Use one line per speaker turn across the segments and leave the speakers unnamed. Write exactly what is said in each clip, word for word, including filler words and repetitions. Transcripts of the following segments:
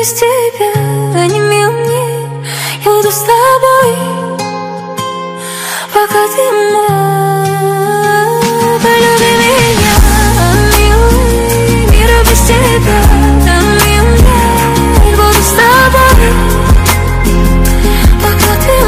без тебя, онемел мне. Я буду с тобой, пока ты мой. Полюби меня, милый, мир без тебя, онемел мне. Я буду с тобой, пока ты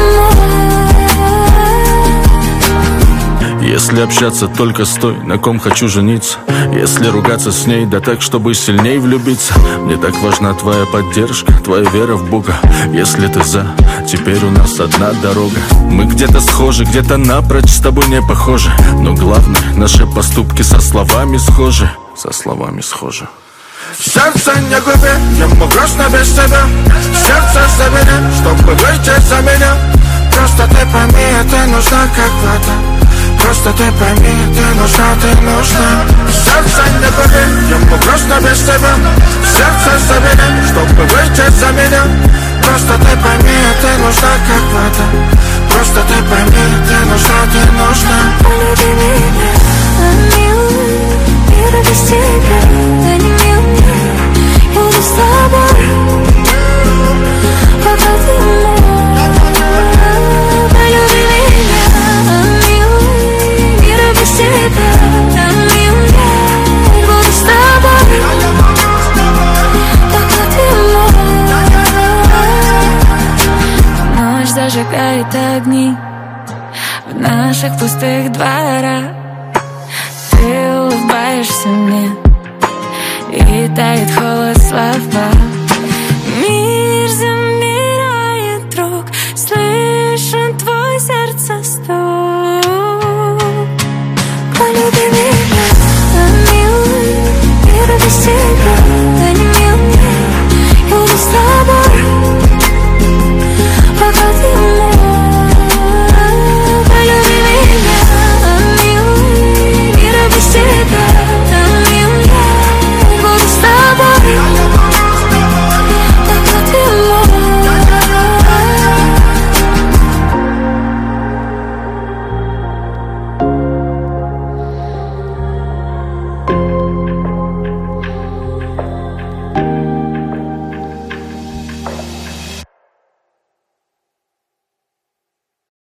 мой.
Если общаться только с той, на ком хочу жениться, если ругаться с ней, да так, чтобы сильней влюбиться. Мне так важна твоя поддержка, твоя вера в Бога. Если ты за, теперь у нас одна дорога. Мы где-то схожи, где-то напрочь с тобой не похожи, но главное, наши поступки со словами схожи. Со словами схожи.
Сердце не губи, ему грустно без тебя. Сердце забери, чтобы выйти за меня. Просто ты пойми, ты нужна как вода. Просто ты пойми, ты нужна, ты нужна. Сердце не губи, ему грустно без тебя. Сердце забери, чтобы выйти за меня. Просто ты пойми, ты нужна как вода. Просто ты пойми, ты нужна, ты нужна.
Полюби меня, милый, мир без тебя, онемел мне. Я буду с тобой, пока ты мой. Полюби меня, милый, мир без тебя, онемел мне. Я буду с тобой, пока ты мой. Ночь зажигает огни в наших пустых дворах. Ты улыбаешься мне, и тает холод слова.